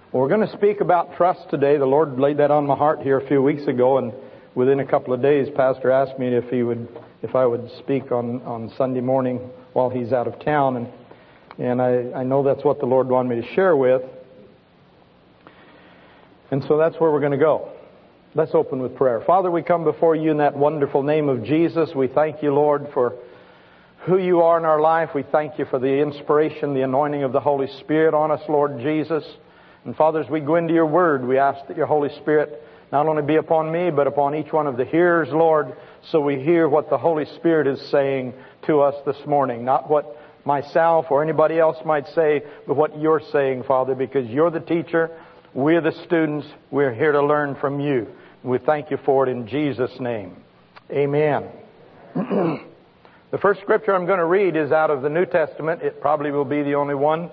Well, we're going to speak about trust today. The Lord laid that on my heart here a few weeks ago, and within a couple of days, Pastor asked me if I would speak on Sunday morning while he's out of town, and I know that's what the Lord wanted me to share with, and so that's where we're going to go. Let's open with prayer. Father, we come before you in that wonderful name of Jesus. We thank you, Lord, for who you are in our life. We thank you for the inspiration, the anointing of the Holy Spirit on us, Lord Jesus. And Father, as we go into your word, we ask that your Holy Spirit not only be upon me, but upon each one of the hearers, Lord, so we hear what the Holy Spirit is saying to us this morning. Not what myself or anybody else might say, but what you're saying, Father, because you're the teacher, we're the students, we're here to learn from you. We thank you for it in Jesus' name. Amen. The first scripture I'm going to read is out of the New Testament. It probably will be the only one.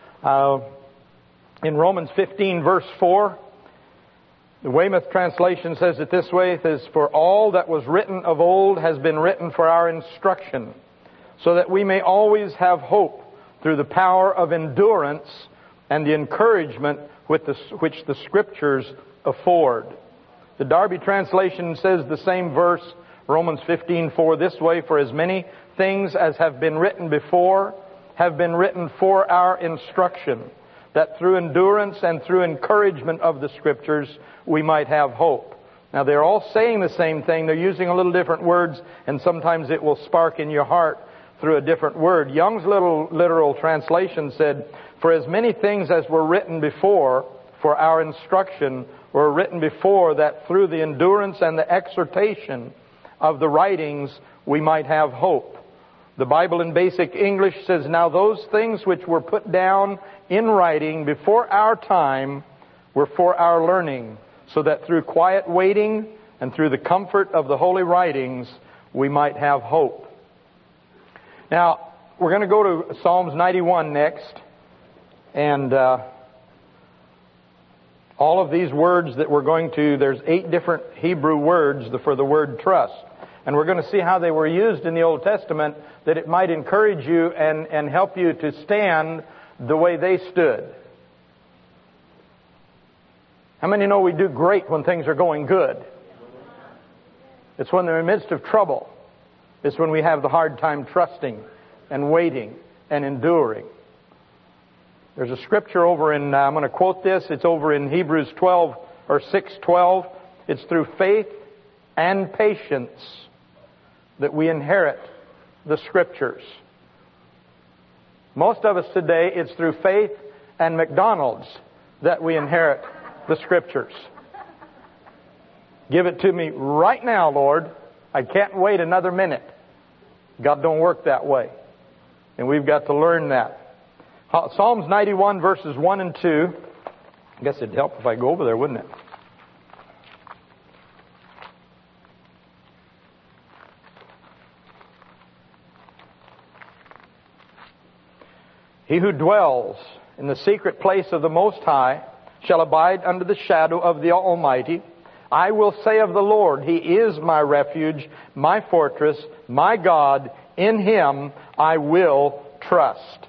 In Romans 15, verse 4, the Weymouth translation says it this way. It says, "For all that was written of old has been written for our instruction, so that we may always have hope through the power of endurance and the encouragement which the Scriptures afford." The Darby translation says the same verse, Romans 15:4, this way, "For as many things as have been written before have been written for our instruction, that through endurance and through encouragement of the Scriptures we might have hope." Now they're all saying the same thing. They're using a little different words, and sometimes it will spark in your heart through a different word. Young's little literal translation said, "For as many things as were written before for our instruction were written before, that through the endurance and the exhortation of the writings we might have hope." The Bible in Basic English says, "Now those things which were put down in writing before our time were for our learning, so that through quiet waiting and through the comfort of the holy writings we might have hope." Now, we're going to go to Psalms 91 next, and all of these words that we're going to, there's 8 different Hebrew words for the word trust. And we're going to see how they were used in the Old Testament, that it might encourage you and help you to stand the way they stood. How many know we do great when things are going good? It's when they're in the midst of trouble. It's when we have the hard time trusting and waiting and enduring. There's a scripture over in, I'm going to quote this, it's over in Hebrews 12 or 6:12. It's through faith and patience that we inherit the Scriptures. Most of us today, it's through faith and McDonald's that we inherit the Scriptures. Give it to me right now, Lord. I can't wait another minute. God don't work that way. And we've got to learn that. Psalms 91 verses 1 and 2. I guess it'd help if I go over there, wouldn't it? "He who dwells in the secret place of the Most High shall abide under the shadow of the Almighty. I will say of the Lord, He is my refuge, my fortress, my God. In Him I will trust."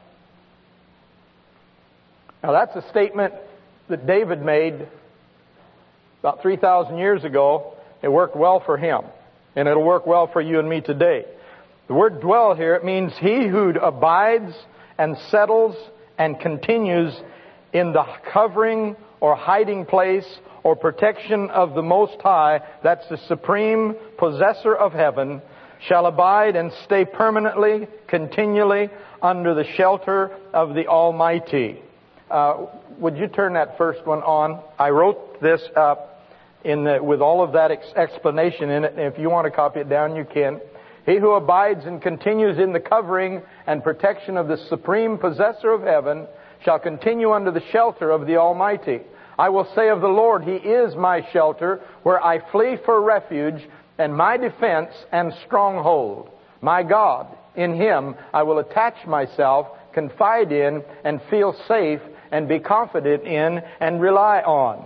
Now that's a statement that David made about 3,000 years ago. It worked well for him, and it'll work well for you and me today. The word dwell here, it means he who abides and settles and continues in the covering or hiding place or protection of the Most High, that's the supreme possessor of heaven, shall abide and stay permanently, continually under the shelter of the Almighty. Would you turn that first one on? I wrote this up with all of that explanation in it. If you want to copy it down, you can. "He who abides and continues in the covering and protection of the supreme possessor of heaven shall continue under the shelter of the Almighty. I will say of the Lord, He is my shelter, where I flee for refuge, and my defense and stronghold. My God, in Him I will attach myself, confide in, and feel safe, and be confident in, and rely on."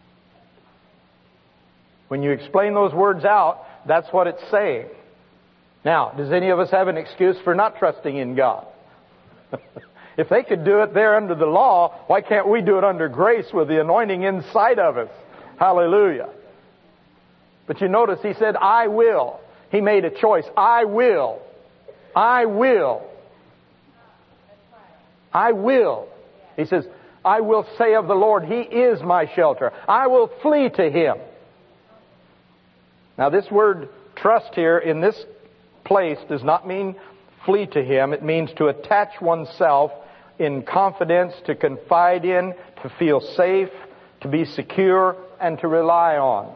When you explain those words out, that's what it's saying. Now, does any of us have an excuse for not trusting in God? If they could do it there under the law, why can't we do it under grace with the anointing inside of us? Hallelujah. But you notice he said, I will. He made a choice. I will. I will. I will. He says, I will say of the Lord, He is my shelter. I will flee to Him. Now this word trust here in this place does not mean flee to Him. It means to attach oneself in confidence, to confide in, to feel safe, to be secure, and to rely on.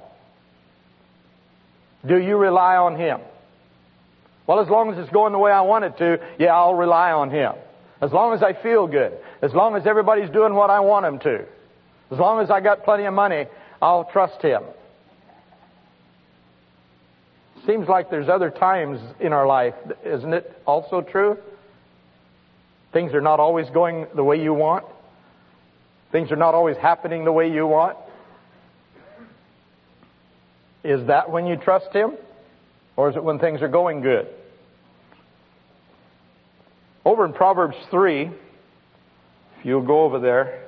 Do you rely on Him? Well, as long as it's going the way I want it to, yeah, I'll rely on Him. As long as I feel good. As long as everybody's doing what I want them to. As long as I got plenty of money, I'll trust Him. Seems like there's other times in our life, isn't it also true? Things are not always going the way you want. Things are not always happening the way you want. Is that when you trust Him? Or is it when things are going good? Over in Proverbs 3, if you'll go over there,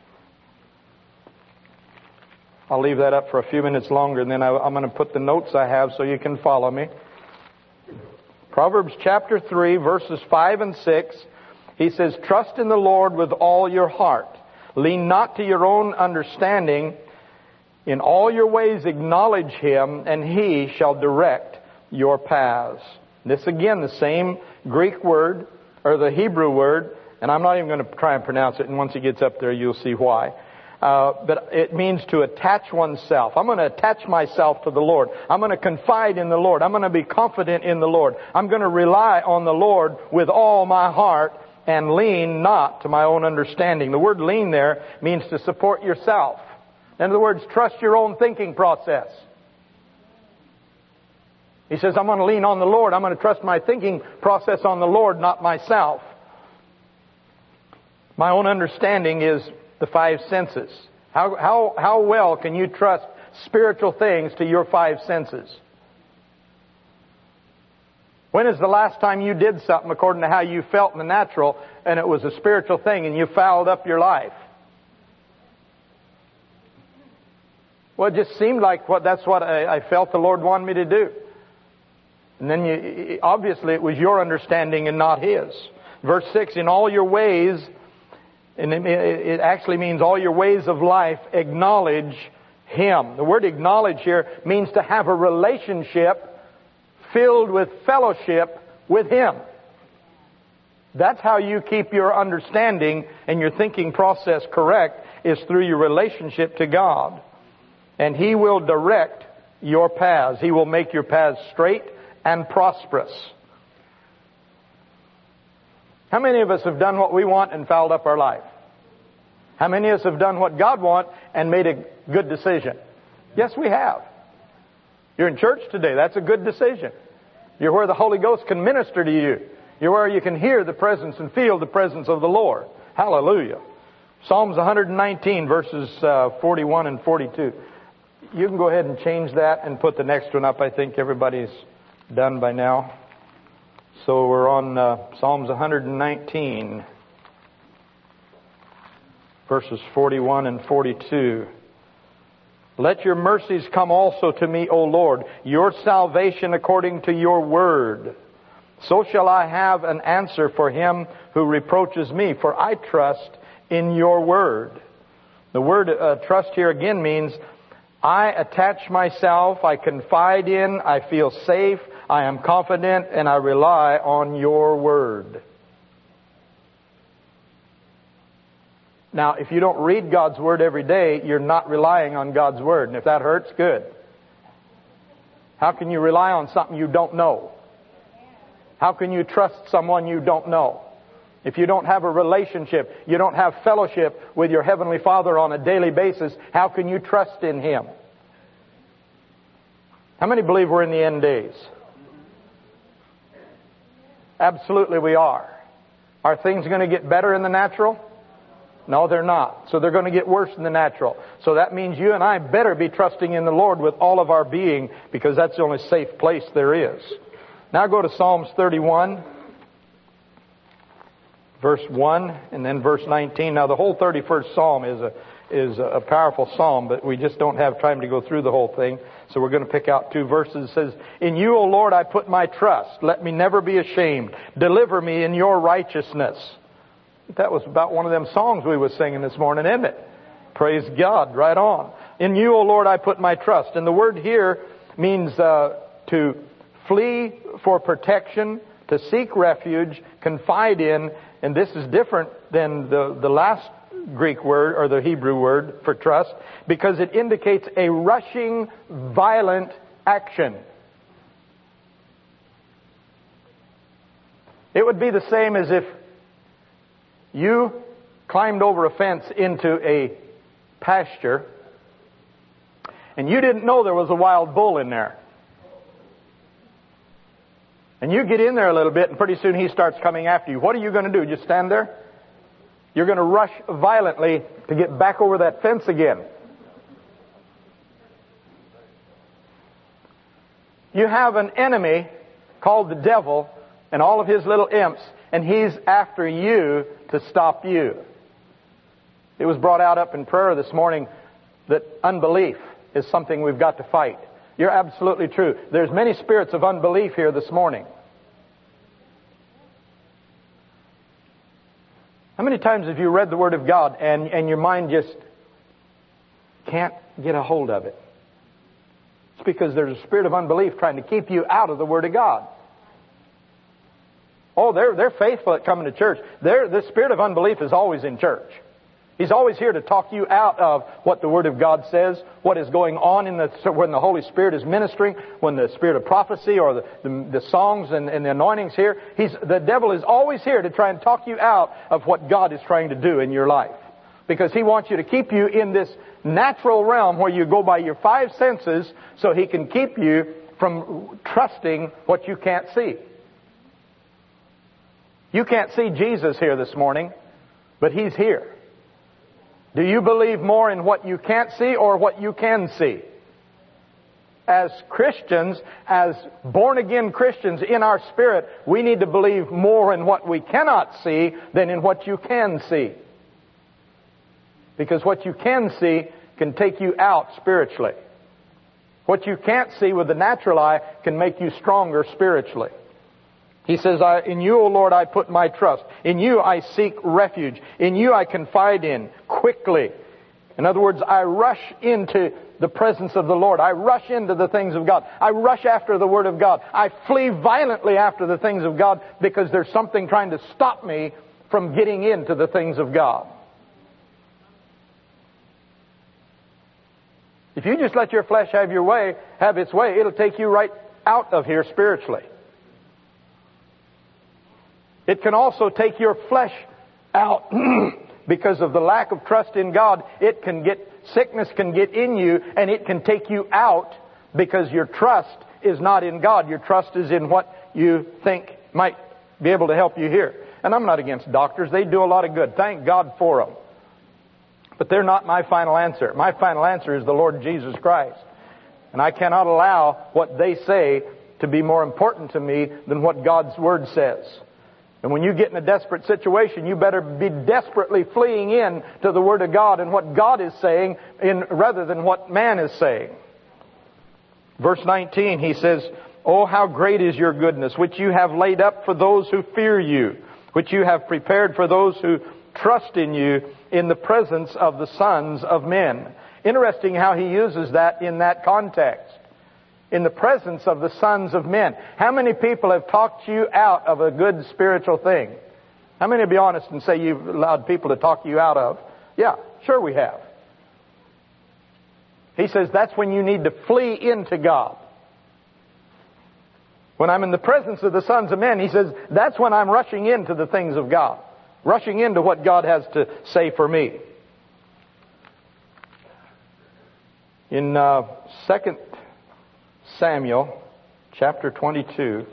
I'll leave that up for a few minutes longer, and then I'm going to put the notes I have so you can follow me. Proverbs chapter 3, verses 5 and 6, he says, trust in the Lord with all your heart. Lean not to your own understanding. In all your ways acknowledge Him, and He shall direct your paths. This again, the same Greek word, or the Hebrew word, and I'm not even going to try and pronounce it, and once it gets up there you'll see why. But it means to attach oneself. I'm going to attach myself to the Lord. I'm going to confide in the Lord. I'm going to be confident in the Lord. I'm going to rely on the Lord with all my heart and lean not to my own understanding. The word lean there means to support yourself. In other words, trust your own thinking process. He says, I'm going to lean on the Lord. I'm going to trust my thinking process on the Lord, not myself. My own understanding is the five senses. How well can you trust spiritual things to your five senses? When is the last time you did something according to how you felt in the natural and it was a spiritual thing and you fouled up your life? Well, it just seemed like that's what I felt the Lord wanted me to do. And then obviously it was your understanding and not His. Verse 6, in all your ways, and it actually means all your ways of life, acknowledge Him. The word acknowledge here means to have a relationship filled with fellowship with Him. That's how you keep your understanding and your thinking process correct, is through your relationship to God. And He will direct your paths. He will make your paths straight and prosperous. How many of us have done what we want and fouled up our life? How many of us have done what God wants and made a good decision? Yes, we have. You're in church today. That's a good decision. You're where the Holy Ghost can minister to you. You're where you can hear the presence and feel the presence of the Lord. Hallelujah. Psalms 119, verses 41 and 42. You can go ahead and change that and put the next one up. I think everybody's done by now. So we're on Psalms 119, verses 41 and 42. Let your mercies come also to me, O Lord, your salvation according to your word. So shall I have an answer for him who reproaches me, for I trust in your word. The word trust here again means I attach myself, I confide in, I feel safe, I am confident, and I rely on your word. Now, if you don't read God's word every day, you're not relying on God's word. And if that hurts, good. How can you rely on something you don't know? How can you trust someone you don't know? If you don't have a relationship, you don't have fellowship with your Heavenly Father on a daily basis, how can you trust in Him? How many believe we're in the end days? Absolutely we are. Are things going to get better in the natural? No, they're not. So they're going to get worse in the natural. So that means you and I better be trusting in the Lord with all of our being, because that's the only safe place there is. Now go to Psalms 31. verse 1 and then verse 19. Now the whole 31st Psalm is a powerful psalm, but we just don't have time to go through the whole thing. So we're going to pick out 2 verses. It says, "In you, O Lord, I put my trust. Let me never be ashamed. Deliver me in your righteousness." That was about one of them songs we were singing this morning, isn't it? Praise God. Right on. "In you, O Lord, I put my trust." And the word here means to flee for protection, to seek refuge, confide in. And this is different than the last Greek word or the Hebrew word for trust, because it indicates a rushing, violent action. It would be the same as if you climbed over a fence into a pasture and you didn't know there was a wild bull in there. And you get in there a little bit and pretty soon he starts coming after you. What are you going to do? Just stand there? You're going to rush violently to get back over that fence again. You have an enemy called the devil and all of his little imps, and he's after you to stop you. It was brought out up in prayer this morning that unbelief is something we've got to fight. You're absolutely true. There's many spirits of unbelief here this morning. How many times have you read the Word of God and your mind just can't get a hold of it? It's because there's a spirit of unbelief trying to keep you out of the Word of God. Oh, they're faithful at coming to church. The spirit of unbelief is always in church. He's always here to talk you out of what the Word of God says, what is going on when the Holy Spirit is ministering, when the spirit of prophecy or the songs and the anointings here. The devil is always here to try and talk you out of what God is trying to do in your life. Because he wants you to keep you in this natural realm where you go by your 5 senses so he can keep you from trusting what you can't see. You can't see Jesus here this morning, but He's here. Do you believe more in what you can't see or what you can see? As Christians, as born-again Christians in our spirit, we need to believe more in what we cannot see than in what you can see. Because what you can see can take you out spiritually. What you can't see with the natural eye can make you stronger spiritually. He says, "In you, O Lord, I put my trust. In you I seek refuge. In you I confide in quickly." In other words, I rush into the presence of the Lord. I rush into the things of God. I rush after the Word of God. I flee violently after the things of God because there's something trying to stop me from getting into the things of God. If you just let your flesh have its way, it'll take you right out of here spiritually. It can also take your flesh out because of the lack of trust in God. Sickness can get in you and it can take you out because your trust is not in God. Your trust is in what you think might be able to help you here. And I'm not against doctors. They do a lot of good. Thank God for them. But they're not my final answer. My final answer is the Lord Jesus Christ. And I cannot allow what they say to be more important to me than what God's Word says. And when you get in a desperate situation, you better be desperately fleeing in to the Word of God and what God is saying rather than what man is saying. Verse 19, he says, "Oh, how great is your goodness, which you have laid up for those who fear you, which you have prepared for those who trust in you in the presence of the sons of men." Interesting how he uses that in that context. In the presence of the sons of men. How many people have talked you out of a good spiritual thing? How many will be honest and say you've allowed people to talk you out of? Yeah, sure we have. He says that's when you need to flee into God. When I'm in the presence of the sons of men, he says that's when I'm rushing into the things of God. Rushing into what God has to say for me. In 2 Samuel chapter 22,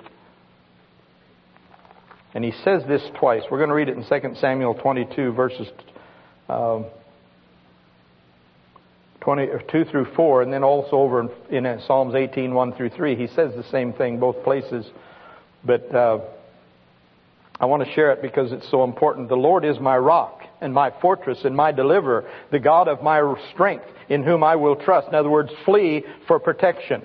and he says this twice. We're going to read it in 2 Samuel 22 verses 2 through 4, and then also over in Psalms 18, 1 through 3. He says the same thing both places. But I want to share it because it's so important. The Lord is my rock and my fortress and my deliverer, the God of my strength, in whom I will trust. In other words, flee for protection.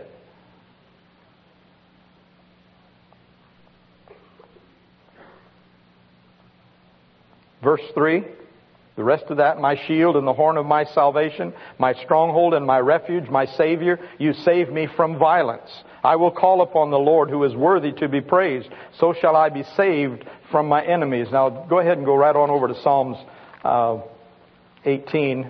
Verse 3, the rest of that, my shield and the horn of my salvation, my stronghold and my refuge, my Savior, you save me from violence. I will call upon the Lord who is worthy to be praised. So shall I be saved from my enemies. Now go ahead and go right on over to Psalms 18.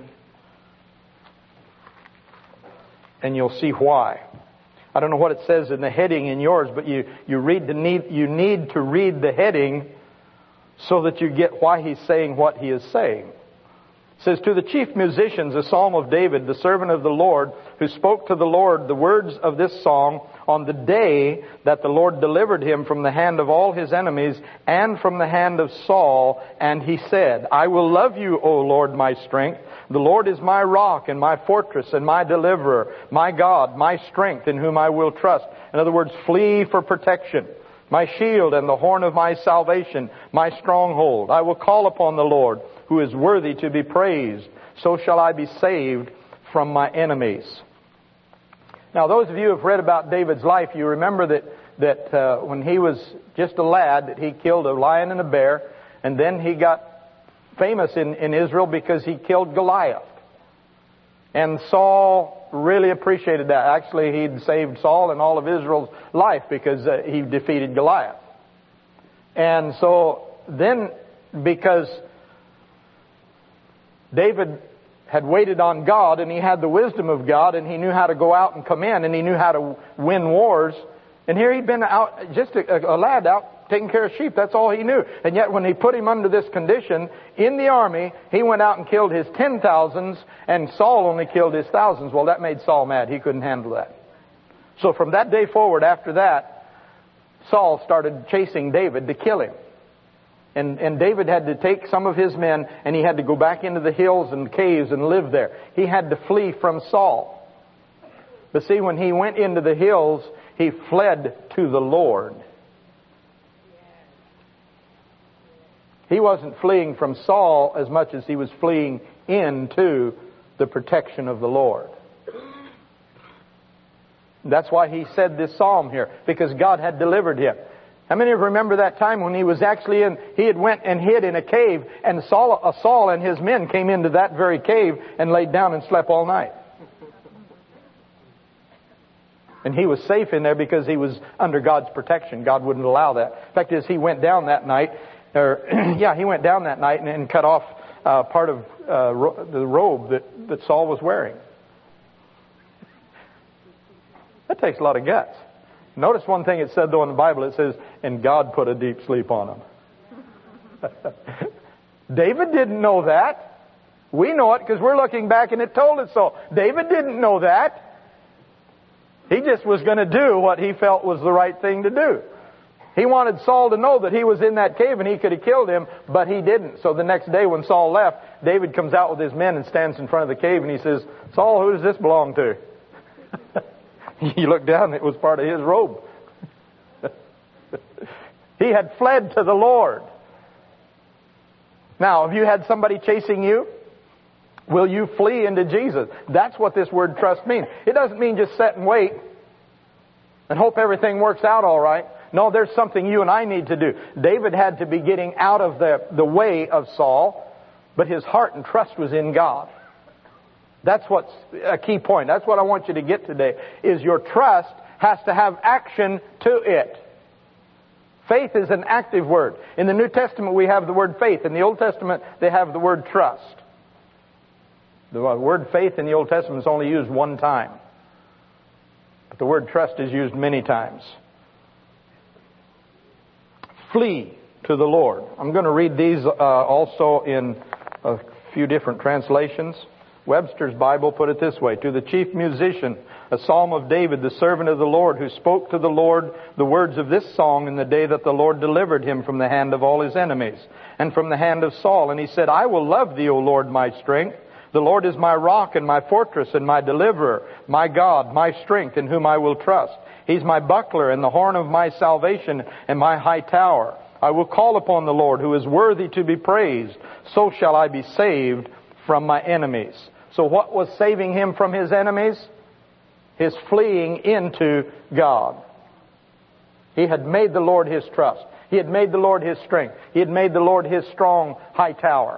And you'll see why. I don't know what it says in the heading in yours, but you need to read the heading so that you get why he's saying what he is saying. It says, to the chief musicians, a psalm of David, the servant of the Lord, who spoke to the Lord the words of this song on the day that the Lord delivered him from the hand of all his enemies and from the hand of Saul. And he said, I will love you, O Lord, my strength. The Lord is my rock and my fortress and my deliverer, my God, my strength, in whom I will trust. In other words, flee for protection. My shield and the horn of my salvation, my stronghold. I will call upon the Lord, who is worthy to be praised. So shall I be saved from my enemies. Now, those of you who have read about David's life, you remember that when he was just a lad, that he killed a lion and a bear, and then he got famous in Israel because he killed Goliath. And Saul really appreciated that. Actually, he'd saved Saul and all of Israel's life because he defeated Goliath. And so then, because David had waited on God and he had the wisdom of God and he knew how to go out and come in and he knew how to win wars. And here he'd been out, just a lad out taking care of sheep. That's all he knew. And yet when he put him under this condition in the army, he went out and killed his 10,000s and Saul only killed his thousands. Well, that made Saul mad. He couldn't handle that. So from that day forward, after that, Saul started chasing David to kill him. And David had to take some of his men and he had to go back into the hills and caves and live there. He had to flee from Saul. But see, when he went into the hills, he fled to the Lord. He wasn't fleeing from Saul as much as he was fleeing into the protection of the Lord. That's why he said this psalm here, because God had delivered him. How many of you remember that time when he was actually he had went and hid in a cave, and Saul and his men came into that very cave and laid down and slept all night? And he was safe in there because he was under God's protection. God wouldn't allow that. The fact is, he went down that night, and cut off part of the robe that Saul was wearing. That takes a lot of guts. Notice one thing it said though in the Bible. It says, and God put a deep sleep on him. David didn't know that. We know it because we're looking back and it told us so. David didn't know that. He just was going to do what he felt was the right thing to do. He wanted Saul to know that he was in that cave and he could have killed him, but he didn't. So the next day when Saul left, David comes out with his men and stands in front of the cave and he says, Saul, who does this belong to? He looked down and it was part of his robe. He had fled to the Lord. Now, have you had somebody chasing you? Will you flee into Jesus? That's what this word trust means. It doesn't mean just sit and wait and hope everything works out all right. No, there's something you and I need to do. David had to be getting out of the way of Saul, but his heart and trust was in God. That's what's a key point. That's what I want you to get today, is your trust has to have action to it. Faith is an active word. In the New Testament we have the word faith. In the Old Testament they have the word trust. The word faith in the Old Testament is only used one time. But the word trust is used many times. Flee to the Lord. I'm going to read these also in a few different translations. Webster's Bible put it this way: to the chief musician, a psalm of David, the servant of the Lord, who spoke to the Lord the words of this song in the day that the Lord delivered him from the hand of all his enemies and from the hand of Saul. And he said, I will love thee, O Lord, my strength. The Lord is my rock and my fortress and my deliverer, my God, my strength, in whom I will trust. He's my buckler and the horn of my salvation and my high tower. I will call upon the Lord, who is worthy to be praised. So shall I be saved from my enemies. So what was saving him from his enemies? His fleeing into God. He had made the Lord his trust. He had made the Lord his strength. He had made the Lord his strong high tower.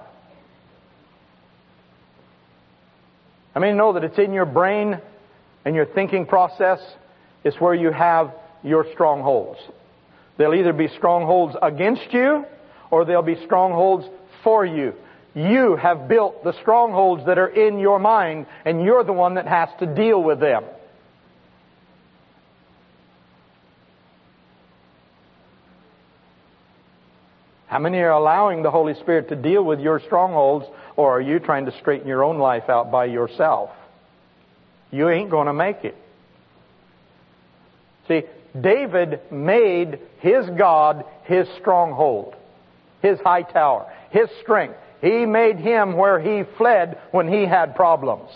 I mean, know that it's in your brain and your thinking process is where you have your strongholds. They'll either be strongholds against you or they'll be strongholds for you. You have built the strongholds that are in your mind, and you're the one that has to deal with them. How many are allowing the Holy Spirit to deal with your strongholds, or are you trying to straighten your own life out by yourself? You ain't going to make it. See, David made his God his stronghold, his high tower, his strength. He made him where he fled when he had problems.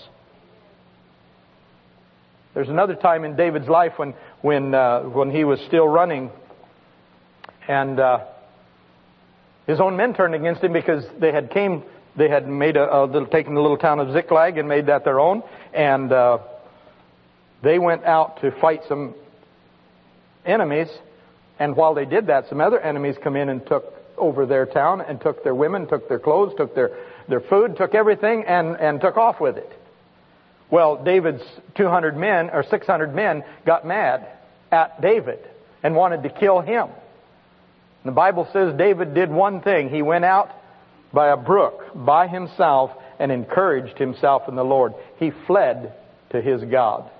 There's another time in David's life when he was still running, and his own men turned against him because they had taken the little town of Ziklag and made that their own, and they went out to fight some enemies, and while they did that, some other enemies come in and took over their town and took their women, took their clothes, took their food, took everything, and took off with it. Well, David's 200 men or 600 men got mad at David and wanted to kill him. And the Bible says David did one thing. He went out by a brook by himself and encouraged himself in the Lord. He fled to his God.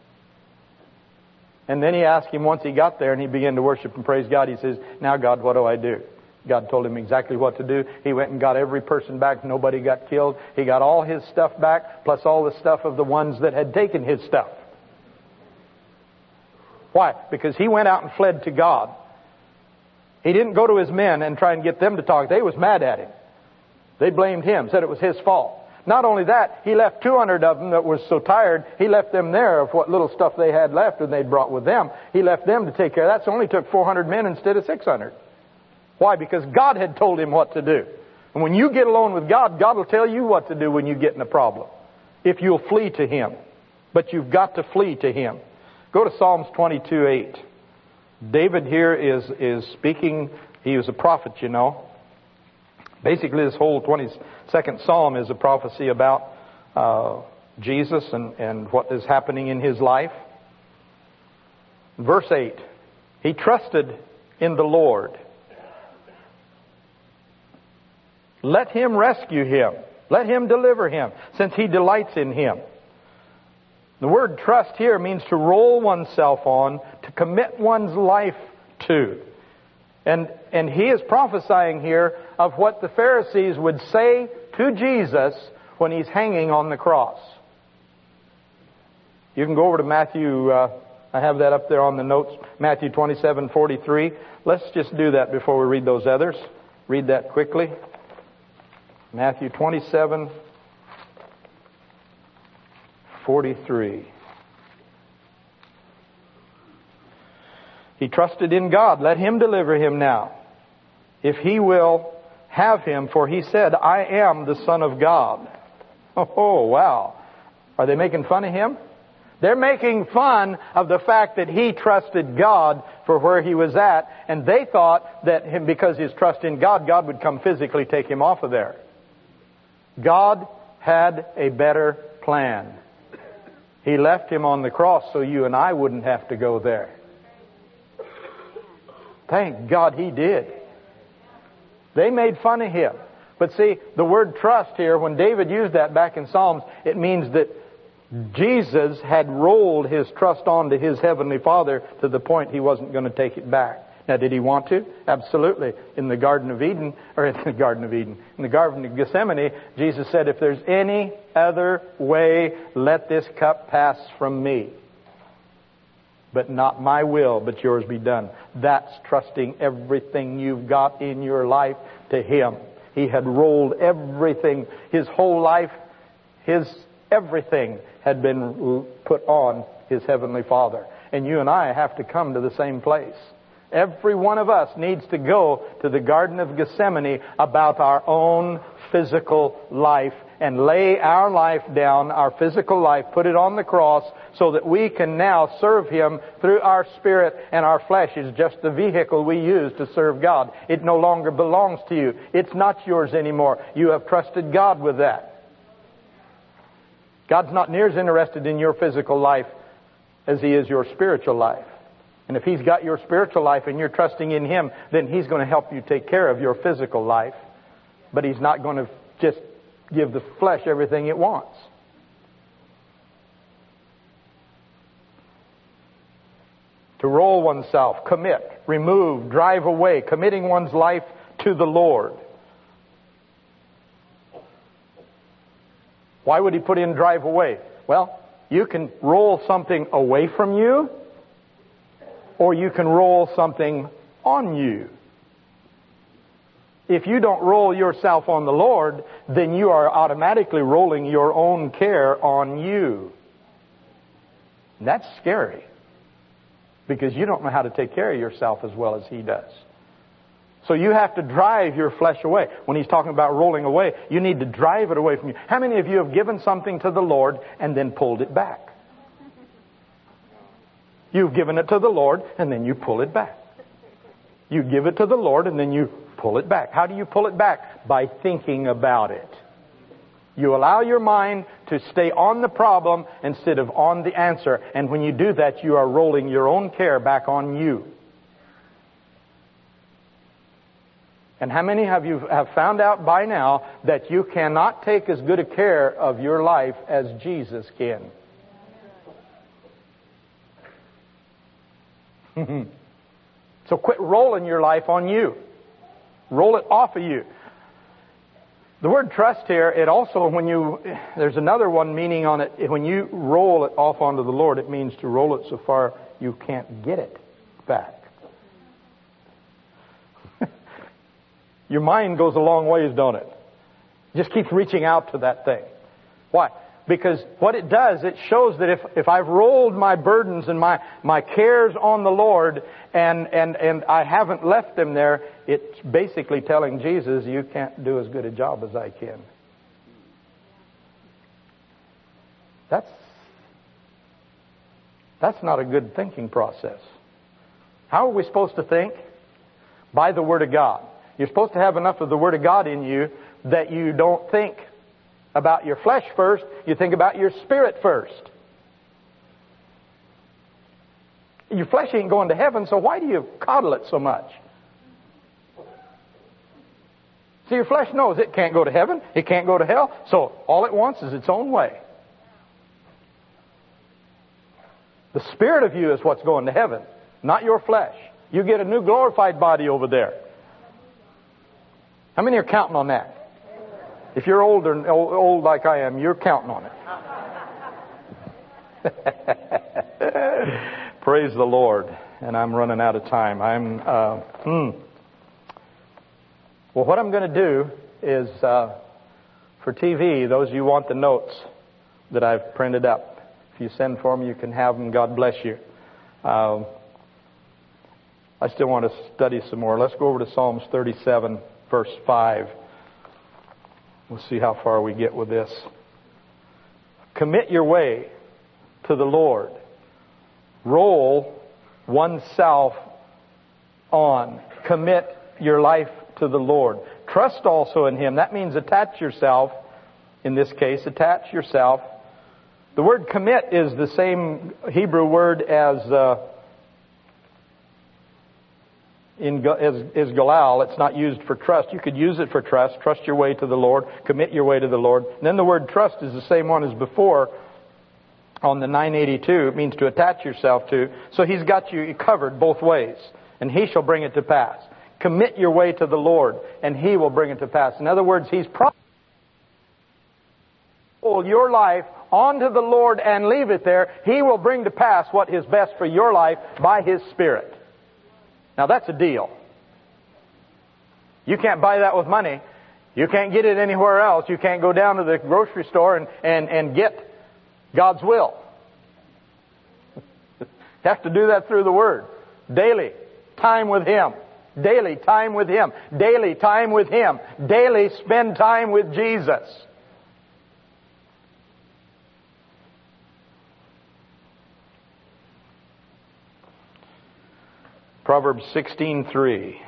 And then he asked him once he got there and he began to worship and praise God. He says, "Now God, what do I do?" God told him exactly what to do. He went and got every person back. Nobody got killed. He got all his stuff back, plus all the stuff of the ones that had taken his stuff. Why? Because he went out and fled to God. He didn't go to his men and try and get them to talk. They was mad at him. They blamed him, said it was his fault. Not only that, he left 200 of them that were so tired, he left them there of what little stuff they had left and they'd brought with them. He left them to take care of that. So it only took 400 men instead of 600. Why? Because God had told him what to do. And when you get alone with God, God will tell you what to do when you get in a problem. If you'll flee to Him. But you've got to flee to Him. Go to Psalms 22:8. David here is speaking. He was a prophet, you know. Basically, this whole 22nd Psalm is a prophecy about Jesus and what is happening in His life. Verse 8. He trusted in the Lord. Let Him rescue him. Let Him deliver him, since He delights in him. The word trust here means to roll oneself on, to commit one's life to. And he is prophesying here of what the Pharisees would say to Jesus when He's hanging on the cross. You can go over to Matthew, I have that up there on the notes, Matthew 27:43. Let's just do that before we read those others. Read that quickly. Matthew 27:43. He trusted in God. Let Him deliver him now, if He will have him, for He said, "I am the Son of God." Oh, wow. Are they making fun of Him? They're making fun of the fact that he trusted God for where he was at, and they thought that because his trust in God, God would come physically take him off of there. God had a better plan. He left him on the cross so you and I wouldn't have to go there. Thank God He did. They made fun of him. But see, the word trust here, when David used that back in Psalms, it means that Jesus had rolled his trust onto His Heavenly Father to the point He wasn't going to take it back. Now, did He want to? Absolutely. In the Garden of Eden, in the Garden of Gethsemane, Jesus said, "If there's any other way, let this cup pass from me. But not my will, but yours be done." That's trusting everything you've got in your life to Him. He had rolled everything, His whole life, everything had been put on His Heavenly Father. And you and I have to come to the same place. Every one of us needs to go to the Garden of Gethsemane about our own physical life and lay our life down, our physical life, put it on the cross so that we can now serve Him through our spirit, and our flesh is just the vehicle we use to serve God. It no longer belongs to you. It's not yours anymore. You have trusted God with that. God's not near as interested in your physical life as He is your spiritual life. And if He's got your spiritual life and you're trusting in Him, then He's going to help you take care of your physical life. But He's not going to just give the flesh everything it wants. To roll oneself, commit, remove, drive away, committing one's life to the Lord. Why would He put in drive away? Well, you can roll something away from you, or you can roll something on you. If you don't roll yourself on the Lord, then you are automatically rolling your own care on you. And that's scary, because you don't know how to take care of yourself as well as He does. So you have to drive your flesh away. When He's talking about rolling away, you need to drive it away from you. How many of you have given something to the Lord and then pulled it back? You've given it to the Lord and then you pull it back. You give it to the Lord and then you pull it back. How do you pull it back? By thinking about it. You allow your mind to stay on the problem instead of on the answer. And when you do that, you are rolling your own care back on you. And how many of you have found out by now that you cannot take as good a care of your life as Jesus can? So quit rolling your life on you. Roll it off of you. The word trust here, it also, there's another one meaning on it. When you roll it off onto the Lord, it means to roll it so far you can't get it back. Your mind goes a long ways, don't it? It just keeps reaching out to that thing. Why? Because what it does, it shows that if I've rolled my burdens and my cares on the Lord and I haven't left them there, it's basically telling Jesus, you can't do as good a job as I can. That's not a good thinking process. How are we supposed to think? By the Word of God. You're supposed to have enough of the Word of God in you that you don't think about your flesh first, you think about your spirit first. Your flesh ain't going to heaven, so why do you coddle it so much? See, your flesh knows it can't go to heaven, it can't go to hell, so all it wants is its own way. The spirit of you is what's going to heaven, not your flesh. You get a new glorified body over there. How many are counting on that? If you're old like I am, you're counting on it. Praise the Lord. And I'm running out of time. Well, what I'm going to do is, for TV, those of you who want the notes that I've printed up, if you send for them, you can have them. God bless you. I still want to study some more. Let's go over to Psalms 37, verse 5. We'll see how far we get with this. Commit your way to the Lord. Roll oneself on. Commit your life to the Lord. Trust also in Him. That means attach yourself. In this case, attach yourself. The word commit is the same Hebrew word as galal. It's not used for trust. You could use it for trust. Trust your way to the Lord. Commit your way to the Lord. And then the word trust is the same one as before on the 982. It means to attach yourself to. So He's got you covered both ways. And He shall bring it to pass. Commit your way to the Lord, and He will bring it to pass. In other words, He's promised your life onto the Lord and leave it there. He will bring to pass what is best for your life by His Spirit. Now that's a deal. You can't buy that with money. You can't get it anywhere else. You can't go down to the grocery store and get God's will. You have to do that through the Word. Daily. time with Him. Daily time with Him. Daily time with Him. Daily spend time with Jesus. Proverbs 16:3.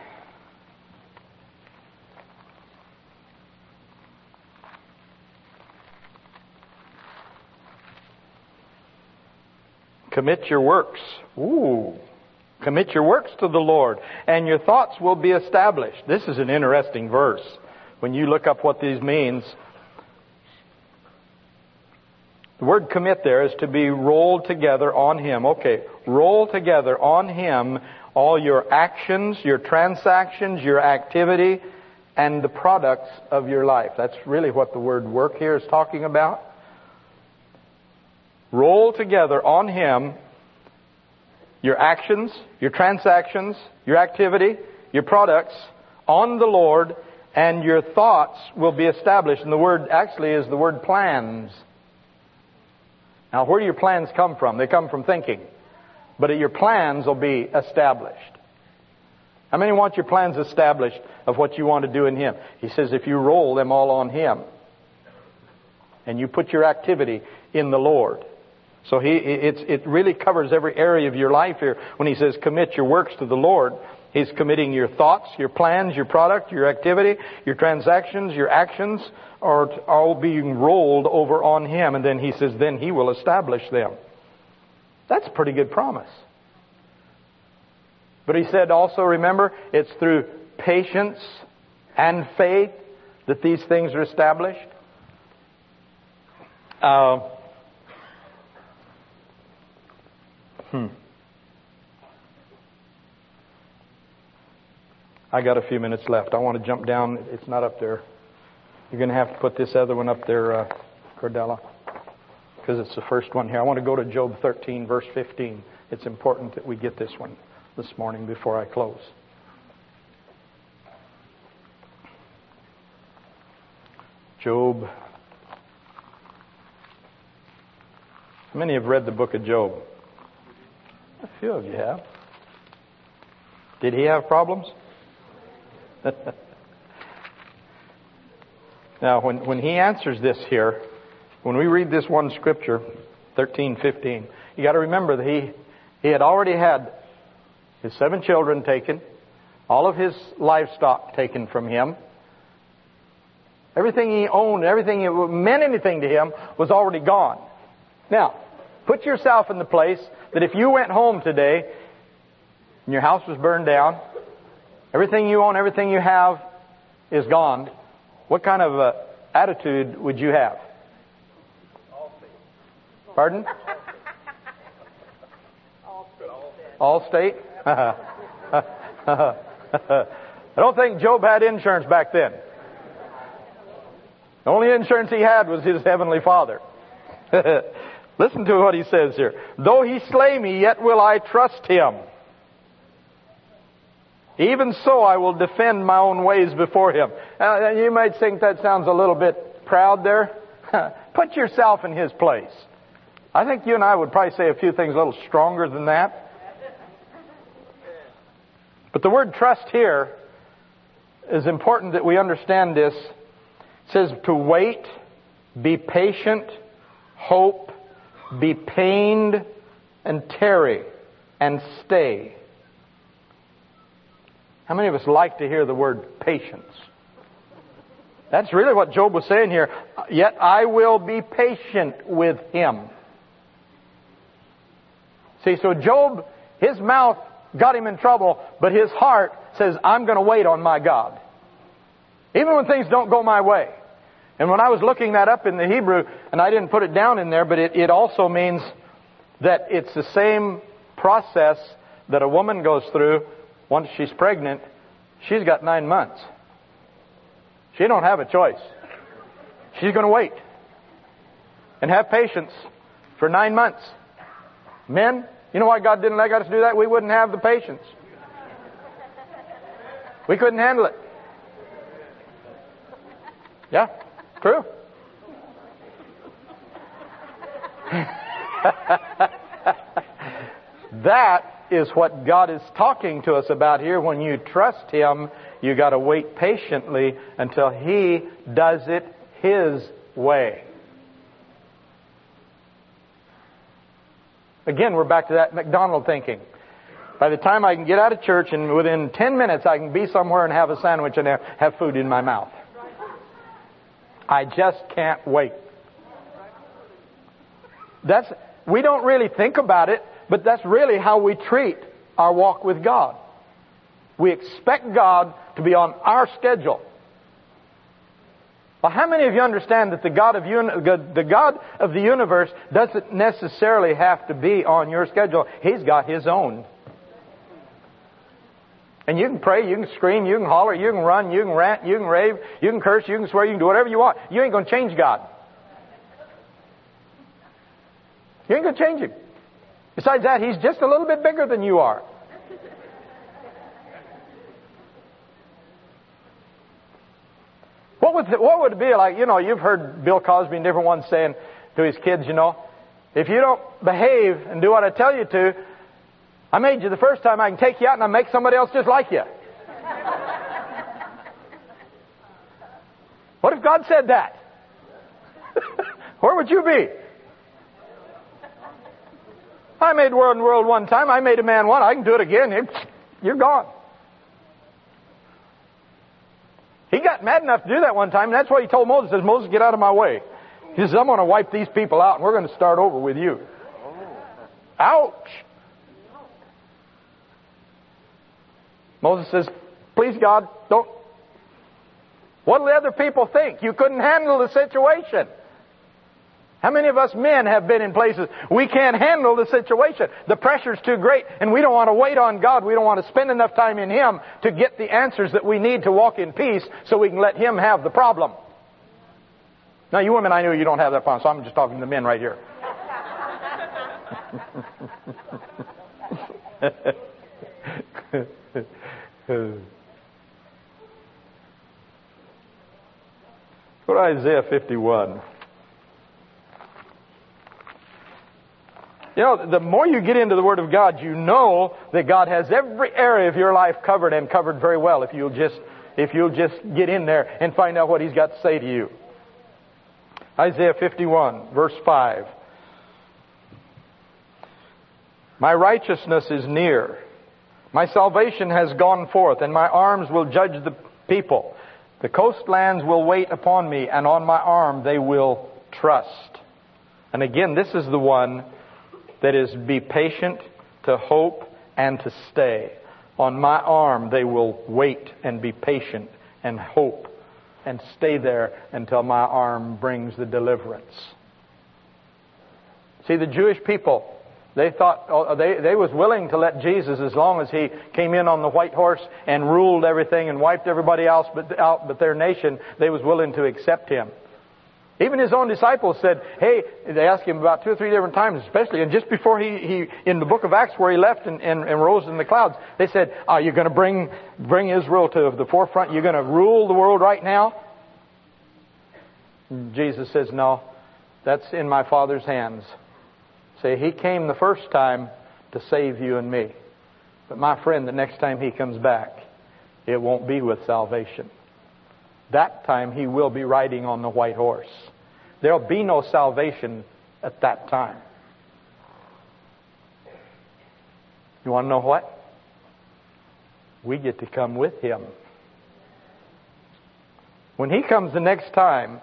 Commit your works. Commit your works to the Lord, and your thoughts will be established. This is an interesting verse. When you look up what these means, the word commit there is to be rolled together on Him. Okay, roll together on Him all your actions, your transactions, your activity, and the products of your life. That's really what the word work here is talking about. Roll together on Him your actions, your transactions, your activity, your products on the Lord, and your thoughts will be established. And the word actually is the word plans. Now, where do your plans come from? They come from thinking. But your plans will be established. How many want your plans established of what you want to do in Him? He says if you roll them all on Him and you put your activity in the Lord. So it really covers every area of your life here. When He says commit your works to the Lord, He's committing your thoughts, your plans, your product, your activity, your transactions, your actions are all being rolled over on Him. And then He says then He will establish them. That's a pretty good promise. But He said also, remember, it's through patience and faith that these things are established. I got a few minutes left. I want to jump down. It's not up there. You're going to have to put this other one up there, Cordella, because it's the first one here. I want to go to Job 13, verse 15. It's important that we get this one this morning before I close. Job. How many have read the book of Job? A few of you have. Did he have problems? Now, when he answers this here, when we read this one scripture, 13:15, you got to remember that he had already had his 7 children taken, all of his livestock taken from him. Everything he owned, everything that meant anything to him was already gone. Now, put yourself in the place that if you went home today and your house was burned down, everything you own, everything you have is gone, what kind of attitude would you have? Pardon? Allstate? I don't think Job had insurance back then. The only insurance he had was his heavenly Father. Listen to what he says here. Though he slay me, yet will I trust him. Even so, I will defend my own ways before him. Now, you might think that sounds a little bit proud there. Put yourself in his place. I think you and I would probably say a few things a little stronger than that. But the word trust here is important that we understand this. It says to wait, be patient, hope, be pained, and tarry, and stay. How many of us like to hear the word patience? That's really what Job was saying here. Yet I will be patient with him. See, so Job, his mouth got him in trouble, but his heart says, I'm going to wait on my God. Even when things don't go my way. And when I was looking that up in the Hebrew, and I didn't put it down in there, but it also means that it's the same process that a woman goes through once she's pregnant. She's got 9 months. She don't have a choice. She's going to wait and have patience for 9 months. Men, you know why God didn't let us do that? We wouldn't have the patience. We couldn't handle it. Yeah, true. That is what God is talking to us about here. When you trust Him, you got to wait patiently until He does it His way. Again, we're back to that McDonald thinking. By the time I can get out of church, and within 10 minutes I can be somewhere and have a sandwich and have food in my mouth. I just can't wait. We don't really think about it, but that's really how we treat our walk with God. We expect God to be on our schedule. Well, how many of you understand that the God of the universe doesn't necessarily have to be on your schedule? He's got His own. And you can pray, you can scream, you can holler, you can run, you can rant, you can rave, you can curse, you can swear, you can do whatever you want. You ain't going to change God. You ain't going to change Him. Besides that, He's just a little bit bigger than you are. What would it be like? You know, you've heard Bill Cosby and different ones saying to his kids, you know, if you don't behave and do what I tell you to, I made you the first time, I can take you out and I make somebody else just like you. What if God said that? Where would you be? I made the world one time. I made a man one. I can do it again. You're gone. He got mad enough to do that one time. And that's why He told Moses, says, Moses, get out of my way. He says, I'm going to wipe these people out and we're going to start over with you. Ouch. Moses says, please God, don't. What will the other people think? You couldn't handle the situation. How many of us men have been in places we can't handle the situation? The pressure's too great and we don't want to wait on God. We don't want to spend enough time in Him to get the answers that we need to walk in peace so we can let Him have the problem. Now, you women, I know you don't have that problem, so I'm just talking to the men right here. Go to Isaiah 51. You know, the more you get into the Word of God, you know that God has every area of your life covered and covered very well if you'll just get in there and find out what He's got to say to you. Isaiah 51, verse 5. My righteousness is near. My salvation has gone forth, and my arms will judge the people. The coastlands will wait upon me, and on my arm they will trust. And again, this is the one that is be patient, to hope, and to stay. On my arm they will wait and be patient and hope and stay there until my arm brings the deliverance. See, the Jewish people, they thought they was willing to let Jesus, as long as He came in on the white horse and ruled everything and wiped everybody else but their nation, they was willing to accept Him. Even His own disciples said, hey, they asked Him about 2 or 3 different times, especially, and just before he in the book of Acts where He left and rose in the clouds, they said, are you going to bring Israel to the forefront? You're going to rule the world right now? And Jesus says, no, that's in my Father's hands. Say, He came the first time to save you and me. But my friend, the next time He comes back, it won't be with salvation. That time He will be riding on the white horse. There'll be no salvation at that time. You want to know what? We get to come with Him. When He comes the next time,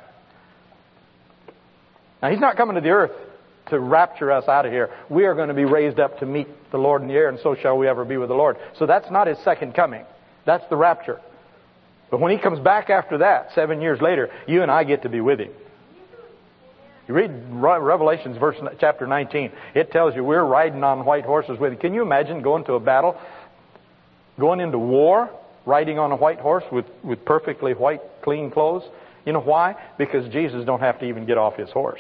now He's not coming to the earth to rapture us out of here. We are going to be raised up to meet the Lord in the air, and so shall we ever be with the Lord. So that's not His second coming. That's the rapture. But when He comes back after that, 7 years later, you and I get to be with Him. You read Revelations chapter 19. It tells you we're riding on white horses with Him. Can you imagine going to a battle, going into war, riding on a white horse with perfectly white, clean clothes? You know why? Because Jesus don't have to even get off His horse.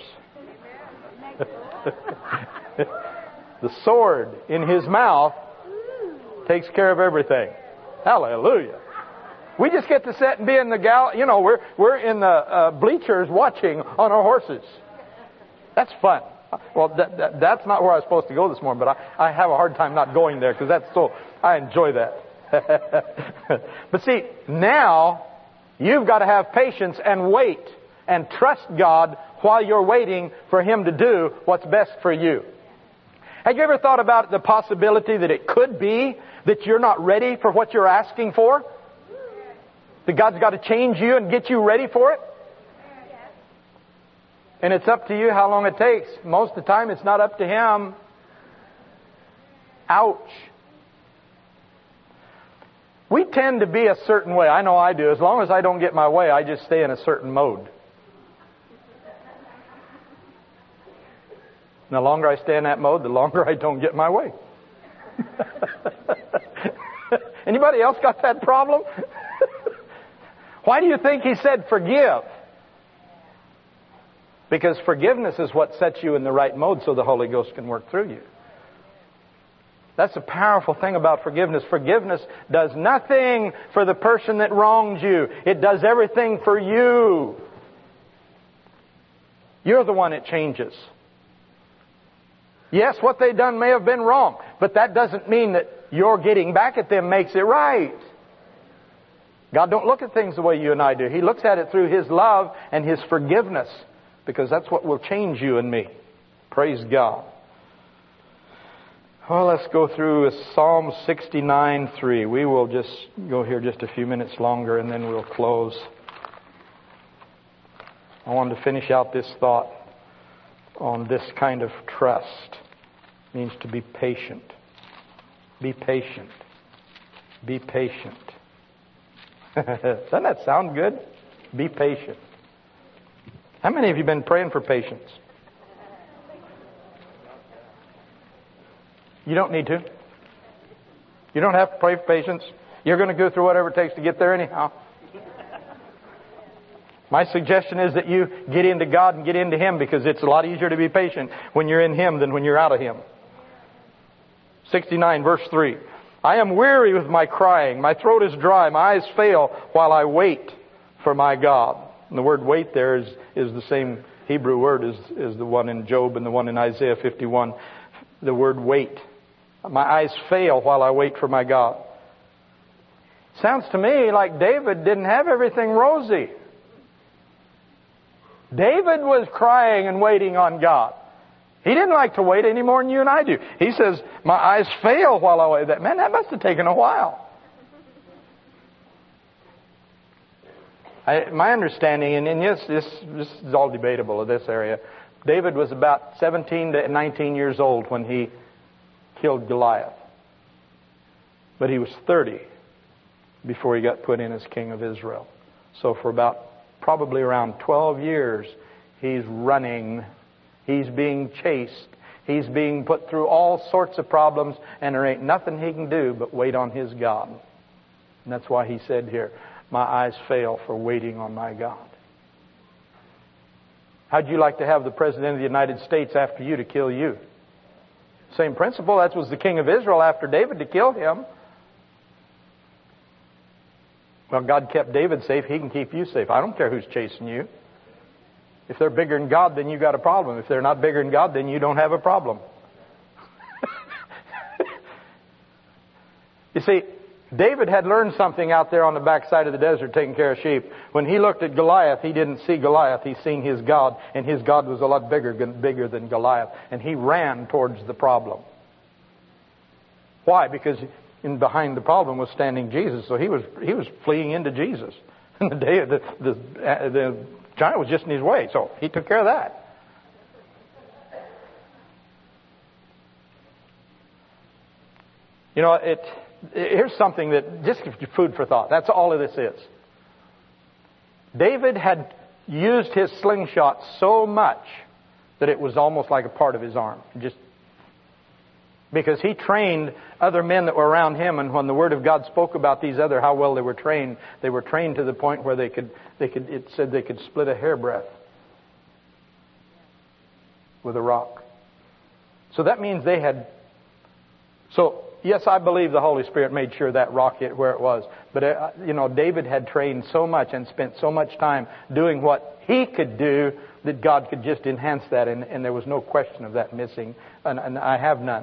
The sword in His mouth takes care of everything. Hallelujah. We just get to sit and be in the we're in the bleachers watching on our horses. That's fun. Well, that's not where I was supposed to go this morning, but I have a hard time not going there because I enjoy that. But see, now you've got to have patience and wait and trust God while you're waiting for Him to do what's best for you. Have you ever thought about the possibility that it could be that you're not ready for what you're asking for? That God's got to change you and get you ready for it? And it's up to you how long it takes. Most of the time it's not up to Him. Ouch. We tend to be a certain way. I know I do. As long as I don't get my way, I just stay in a certain mode. And the longer I stay in that mode, the longer I don't get my way. Anybody else got that problem? Why do you think He said forgive? Because forgiveness is what sets you in the right mode so the Holy Ghost can work through you. That's the powerful thing about forgiveness. Forgiveness does nothing for the person that wronged you. It does everything for you. You're the one it changes. Yes, what they've done may have been wrong, but that doesn't mean that your getting back at them makes it right. God don't look at things the way you and I do. He looks at it through His love and His forgiveness, because that's what will change you and me. Praise God. Well, let's go through Psalm 69:3. We will just go here just a few minutes longer and then we'll close. I wanted to finish out this thought on this kind of trust. It means to be patient. Be patient. Be patient. Doesn't that sound good? Be patient. How many of you have been praying for patience? You don't need to. You don't have to pray for patience. You're going to go through whatever it takes to get there anyhow. My suggestion is that you get into God and get into Him, because it's a lot easier to be patient when you're in Him than when you're out of Him. 69 verse 3. I am weary with my crying. My throat is dry. My eyes fail while I wait for my God. And the word wait there is the same Hebrew word as the one in Job and the one in Isaiah 51. The word wait. My eyes fail while I wait for my God. Sounds to me like David didn't have everything rosy. David was crying and waiting on God. He didn't like to wait any more than you and I do. He says, my eyes fail while I wait. Man, that must have taken a while. My understanding, and yes, this is all debatable in this area, David was about 17 to 19 years old when he killed Goliath. But he was 30 before he got put in as king of Israel. So for about probably around 12 years, he's running. He's being chased. He's being put through all sorts of problems, and there ain't nothing he can do but wait on his God. And that's why he said here, my eyes fail for waiting on my God. How'd you like to have the President of the United States after you to kill you? Same principle. That was the king of Israel after David to kill him. Well, God kept David safe. He can keep you safe. I don't care who's chasing you. If they're bigger than God, then you got a problem. If they're not bigger than God, then you don't have a problem. You see, David had learned something out there on the backside of the desert taking care of sheep. When he looked at Goliath, he didn't see Goliath. He seen his God, and his God was a lot bigger than Goliath. And he ran towards the problem. Why? Because behind the problem was standing Jesus. So he was fleeing into Jesus. And the giant was just in his way. So he took care of that. You know, here's something that just gives you food for thought. That's all of this is. David had used his slingshot so much that it was almost like a part of his arm. Because he trained other men that were around him, and when the Word of God spoke about these other, how well they were trained to the point where it said they could split a hairbreadth with a rock. So that means they had... So Yes, I believe the Holy Spirit made sure that rock hit where it was. But, David had trained so much and spent so much time doing what he could do that God could just enhance that. And there was no question of that missing. And I have none.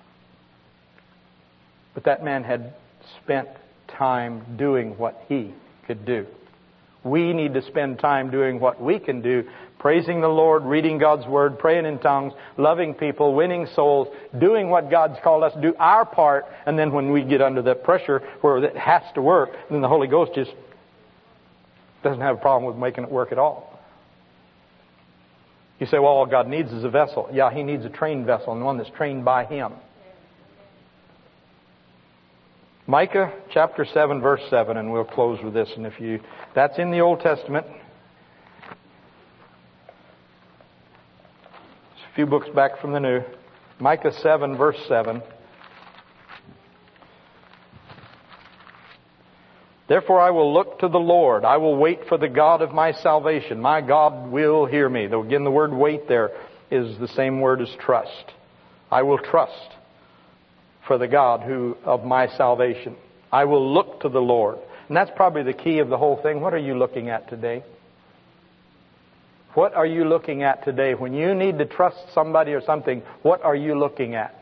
But that man had spent time doing what he could do. We need to spend time doing what we can do, praising the Lord, reading God's Word, praying in tongues, loving people, winning souls, doing what God's called us to do, our part, and then when we get under that pressure where it has to work, then the Holy Ghost just doesn't have a problem with making it work at all. You say, well, all God needs is a vessel. Yeah, He needs a trained vessel, and one that's trained by Him. Micah chapter 7, verse 7, and we'll close with this. And that's in the Old Testament. It's a few books back from the New. Micah 7, verse 7. Therefore I will look to the Lord. I will wait for the God of my salvation. My God will hear me. Though again, the word wait there is the same word as trust. I will trust for the God of my salvation. I will look to the Lord. And that's probably the key of the whole thing. What are you looking at today? What are you looking at today? When you need to trust somebody or something, what are you looking at?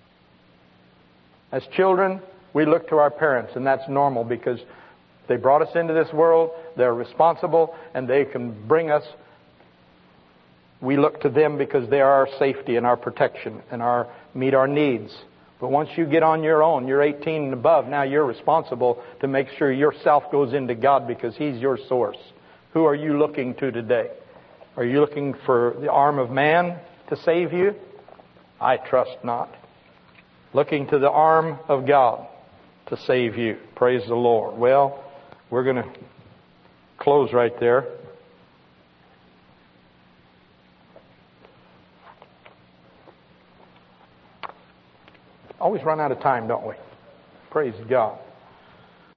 As children, we look to our parents, and that's normal because they brought us into this world, they're responsible, and they can bring us. We look to them because they are our safety and our protection and meet our needs. But once you get on your own, you're 18 and above, now you're responsible to make sure yourself goes into God because He's your source. Who are you looking to today? Are you looking for the arm of man to save you? I trust not. Looking to the arm of God to save you. Praise the Lord. Well, we're going to close right there. Always run out of time, don't we? Praise God.